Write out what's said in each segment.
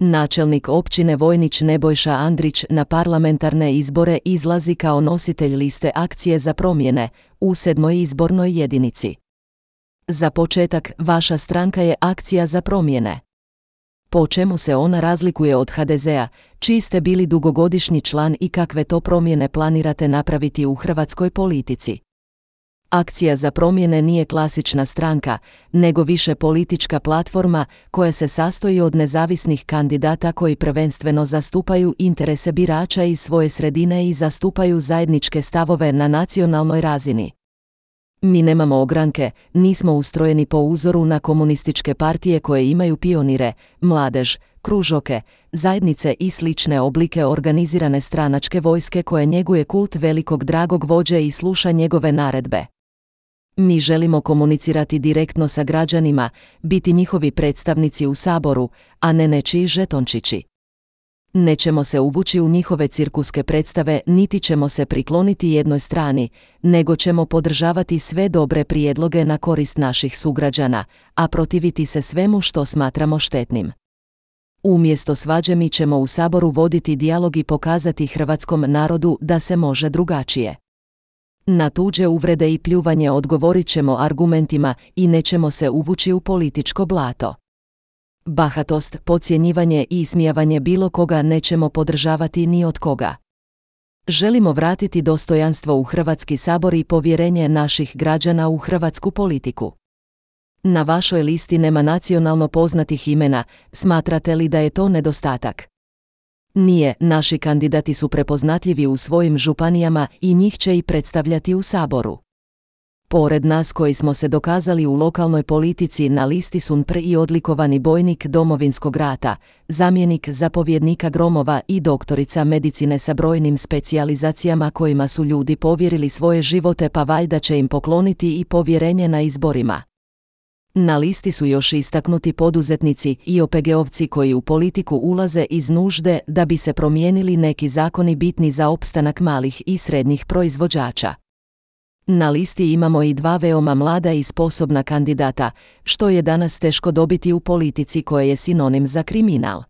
Načelnik općine Vojnić Nebojša Andrić na parlamentarne izbore izlazi kao nositelj liste Akcije za promjene u 7. izbornoj jedinici. Za početak, vaša stranka je Akcija za promjene. Po čemu se ona razlikuje od HDZ-a, čiji ste bili dugogodišnji član i kakve to promjene planirate napraviti u hrvatskoj politici? Akcija za promjene nije klasična stranka, nego više politička platforma koja se sastoji od nezavisnih kandidata koji prvenstveno zastupaju interese birača iz svoje sredine i zastupaju zajedničke stavove na nacionalnoj razini. Mi nemamo ogranke, nismo ustrojeni po uzoru na komunističke partije koje imaju pionire, mladež, kružoke, zajednice i slične oblike organizirane stranačke vojske koje njeguje kult velikog dragog vođe i sluša njegove naredbe. Mi želimo komunicirati direktno sa građanima, biti njihovi predstavnici u Saboru, a ne nečiji žetončići. Nećemo se uvući u njihove cirkuske predstave, niti ćemo se prikloniti jednoj strani, nego ćemo podržavati sve dobre prijedloge na korist naših sugrađana, a protiviti se svemu što smatramo štetnim. Umjesto svađe mi ćemo u Saboru voditi dijalog i pokazati hrvatskom narodu da se može drugačije. Na tuđe uvrede i pljuvanje odgovorit ćemo argumentima i nećemo se uvući u političko blato. Bahatost, podcjenjivanje i ismijavanje bilo koga nećemo podržavati ni od koga. Želimo vratiti dostojanstvo u Hrvatski sabor i povjerenje naših građana u hrvatsku politiku. Na vašoj listi nema nacionalno poznatih imena, smatrate li da je to nedostatak? Nije, naši kandidati su prepoznatljivi u svojim županijama i njih će i predstavljati u Saboru. Pored nas koji smo se dokazali u lokalnoj politici na listi su NPR i odlikovani bojnik Domovinskog rata, zamjenik zapovjednika Gromova i doktorica medicine sa brojnim specijalizacijama kojima su ljudi povjerili svoje živote pa valjda će im pokloniti i povjerenje na izborima. Na listi su još istaknuti poduzetnici i OPG-ovci koji u politiku ulaze iz nužde da bi se promijenili neki zakoni bitni za opstanak malih i srednjih proizvođača. Na listi imamo i 2 veoma mlada i sposobna kandidata, što je danas teško dobiti u politici koja je sinonim za kriminal.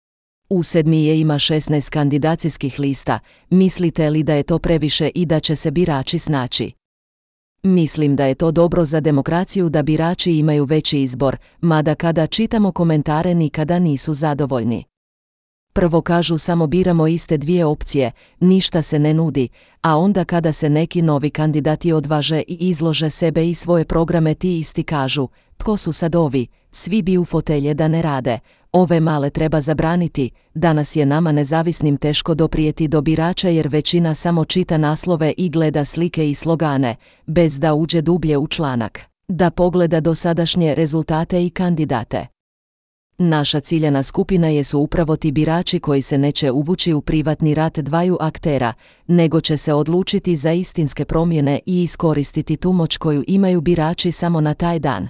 U 7. ima 16 kandidacijskih lista, mislite li da je to previše i da će se birači snaći? Mislim da je to dobro za demokraciju da birači imaju veći izbor, mada kada čitamo komentare nikada nisu zadovoljni. Prvo kažu samo biramo iste 2 opcije, ništa se ne nudi, a onda kada se neki novi kandidati odvaže i izlože sebe i svoje programe ti isti kažu, tko su sad ovi, svi bi u fotelje da ne rade, ove male treba zabraniti, danas je nama nezavisnim teško doprijeti do birača jer većina samo čita naslove i gleda slike i slogane, bez da uđe dublje u članak, da pogleda dosadašnje rezultate i kandidate. Naša ciljana skupina jesu upravo ti birači koji se neće uvući u privatni rat 2 aktera, nego će se odlučiti za istinske promjene i iskoristiti tu moć koju imaju birači samo na taj dan.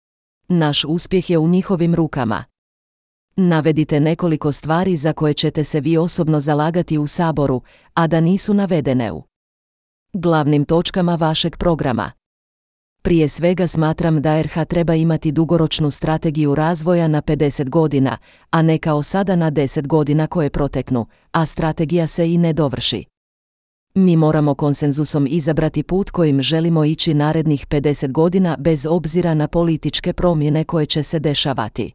Naš uspjeh je u njihovim rukama. Navedite nekoliko stvari za koje ćete se vi osobno zalagati u Saboru, a da nisu navedene u glavnim točkama vašeg programa. Prije svega smatram da RH treba imati dugoročnu strategiju razvoja na 50 godina, a ne kao sada na 10 godina koje proteknu, a strategija se i ne dovrši. Mi moramo konsenzusom izabrati put kojim želimo ići narednih 50 godina bez obzira na političke promjene koje će se dešavati.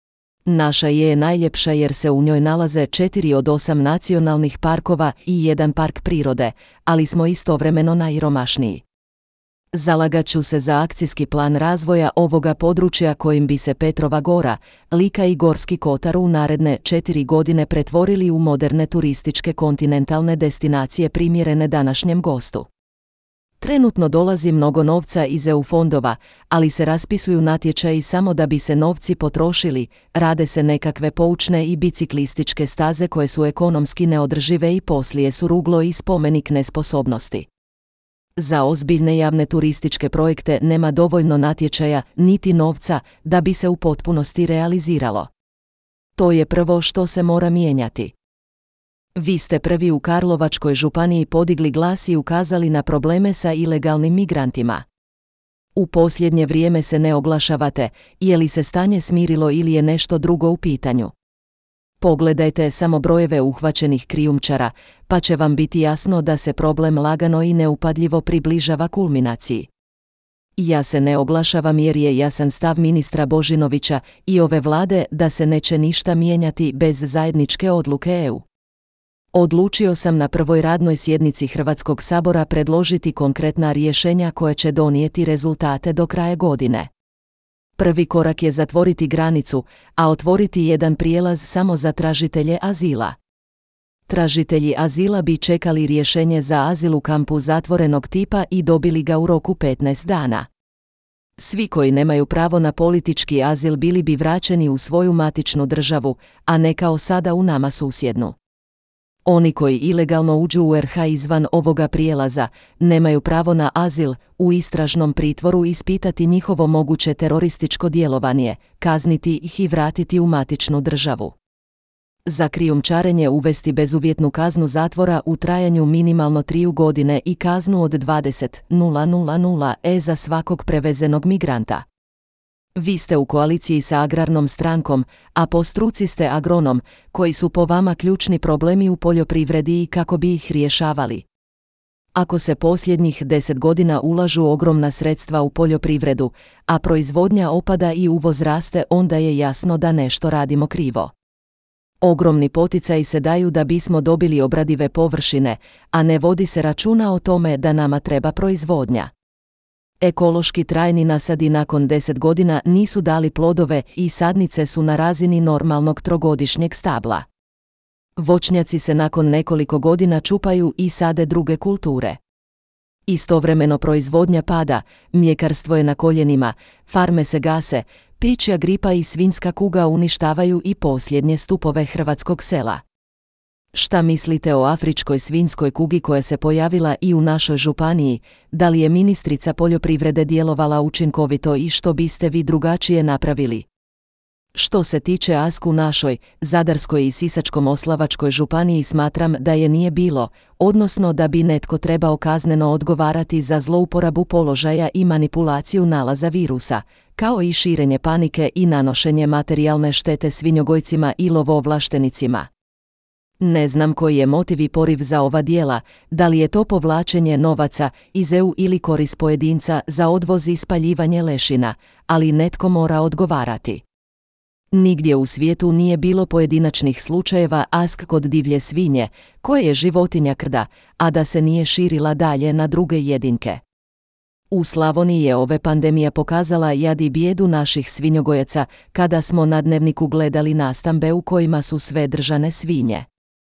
Naša je najljepša jer se u njoj nalaze 4 od 8 nacionalnih parkova i 1 park prirode, ali smo istovremeno najsiromašniji. Zalagat ću se za akcijski plan razvoja ovoga područja kojim bi se Petrova Gora, Lika i Gorski Kotar u naredne 4 godine pretvorili u moderne turističke kontinentalne destinacije primjerene današnjem gostu. Trenutno dolazi mnogo novca iz EU fondova, ali se raspisuju natječaji samo da bi se novci potrošili, rade se nekakve poučne i biciklističke staze koje su ekonomski neodržive i poslije su ruglo i spomenik nesposobnosti. Za ozbiljne javne turističke projekte nema dovoljno natječaja niti novca da bi se u potpunosti realiziralo. To je prvo što se mora mijenjati. Vi ste prvi u Karlovačkoj županiji podigli glas i ukazali na probleme sa ilegalnim migrantima. U posljednje vrijeme se ne oglašavate, je li se stanje smirilo ili je nešto drugo u pitanju. Pogledajte samo brojeve uhvaćenih krijumčara, pa će vam biti jasno da se problem lagano i neupadljivo približava kulminaciji. Ja se ne oglašavam jer je jasan stav ministra Božinovića i ove vlade da se neće ništa mijenjati bez zajedničke odluke EU. Odlučio sam na prvoj radnoj sjednici Hrvatskog sabora predložiti konkretna rješenja koje će donijeti rezultate do kraja godine. Prvi korak je zatvoriti granicu, a otvoriti jedan prijelaz samo za tražitelje azila. Tražitelji azila bi čekali rješenje za azil u kampu zatvorenog tipa i dobili ga u roku 15 dana. Svi koji nemaju pravo na politički azil bili bi vraćeni u svoju matičnu državu, a ne kao sada u nama susjednu. Oni koji ilegalno uđu u RH izvan ovoga prijelaza, nemaju pravo na azil, u istražnom pritvoru ispitati njihovo moguće terorističko djelovanje, kazniti ih i vratiti u matičnu državu. Za krijumčarenje uvesti bezuvjetnu kaznu zatvora u trajanju minimalno 3 godine i kaznu od 20.000 za svakog prevezenog migranta. Vi ste u koaliciji sa agrarnom strankom, a po struci ste agronom, koji su po vama ključni problemi u poljoprivredi i kako bi ih rješavali. Ako se posljednjih 10 godina ulažu ogromna sredstva u poljoprivredu, a proizvodnja opada i uvoz raste, onda je jasno da nešto radimo krivo. Ogromni poticaji se daju da bismo dobili obradive površine, a ne vodi se računa o tome da nama treba proizvodnja. Ekološki trajni nasadi nakon 10 godina nisu dali plodove i sadnice su na razini normalnog trogodišnjeg stabla. Voćnjaci se nakon nekoliko godina čupaju i sade druge kulture. Istovremeno proizvodnja pada, mljekarstvo je na koljenima, farme se gase, ptičja gripa i svinjska kuga uništavaju i posljednje stupove hrvatskog sela. Šta mislite o afričkoj svinjskoj kugi koja se pojavila i u našoj županiji? Da li je ministrica poljoprivrede djelovala učinkovito i što biste vi drugačije napravili? Što se tiče ASK u našoj, Zadarskoj i Sisačko-moslavačkoj županiji smatram da je nije bilo, odnosno da bi netko trebao kazneno odgovarati za zlouporabu položaja i manipulaciju nalaza virusa, kao i širenje panike i nanošenje materijalne štete svinjogojcima i lovoovlaštenicima. Ne znam koji je motiv i poriv za ova djela, da li je to povlačenje novaca iz EU ili korist pojedinca za odvoz i spaljivanje lešina, ali netko mora odgovarati. Nigdje u svijetu nije bilo pojedinačnih slučajeva ASK kod divlje svinje, koje je životinja krda, a da se nije širila dalje na druge jedinke. U Slavoniji je ove pandemija pokazala jad i bijedu naših svinjogojaca kada smo na Dnevniku gledali nastambe u kojima su sve držane svinje.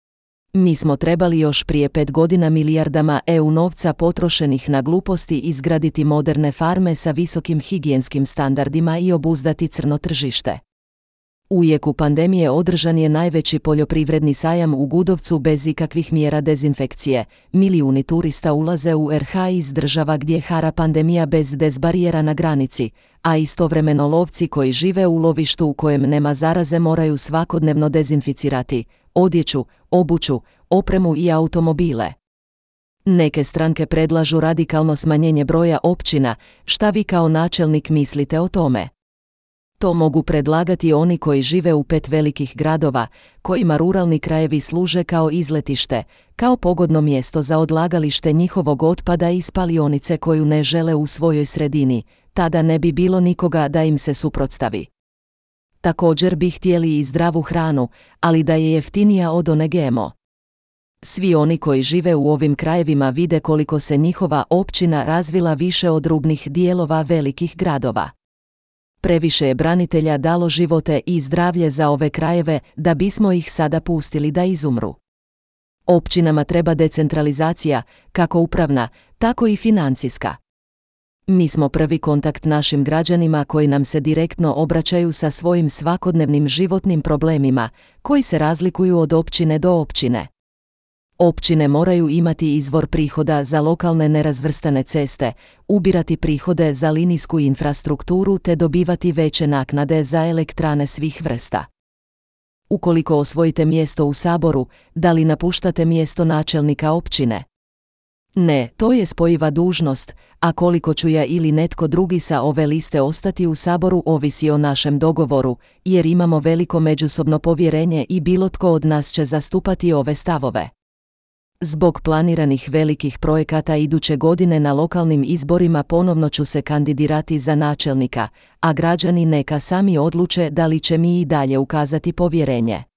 Mi smo trebali još prije 5 godina milijardama EU novca potrošenih na gluposti izgraditi moderne farme sa visokim higijenskim standardima i obuzdati crno tržište. U jeku pandemije održan je najveći poljoprivredni sajam u Gudovcu bez ikakvih mjera dezinfekcije. Milijuni turista ulaze u RH iz država gdje hara pandemija bez barijera na granici, a istovremeno lovci koji žive u lovištu u kojem nema zaraze moraju svakodnevno dezinficirati odjeću, obuću, opremu i automobile. Neke stranke predlažu radikalno smanjenje broja općina. Šta vi kao načelnik mislite o tome? To mogu predlagati oni koji žive u 5 velikih gradova, kojima ruralni krajevi služe kao izletište, kao pogodno mjesto za odlagalište njihovog otpada i spalionice koju ne žele u svojoj sredini, tada ne bi bilo nikoga da im se suprotstavi. Također bi htjeli i zdravu hranu, ali da je jeftinija od one GMO. Svi oni koji žive u ovim krajevima vide koliko se njihova općina razvila više od rubnih dijelova velikih gradova. Previše je branitelja dalo živote i zdravlje za ove krajeve da bismo ih sada pustili da izumru. Općinama treba decentralizacija, kako upravna, tako i financijska. Mi smo prvi kontakt našim građanima koji nam se direktno obraćaju sa svojim svakodnevnim životnim problemima, koji se razlikuju od općine do općine. Općine moraju imati izvor prihoda za lokalne nerazvrstane ceste, ubirati prihode za linijsku infrastrukturu te dobivati veće naknade za elektrane svih vrsta. Ukoliko osvojite mjesto u Saboru, da li napuštate mjesto načelnika općine? Ne, to je spojiva dužnost, a koliko ću ja ili netko drugi sa ove liste ostati u Saboru ovisi o našem dogovoru, jer imamo veliko međusobno povjerenje i bilo tko od nas će zastupati ove stavove. Zbog planiranih velikih projekata iduće godine na lokalnim izborima ponovno ću se kandidirati za načelnika, a građani neka sami odluče da li će mi i dalje ukazati povjerenje.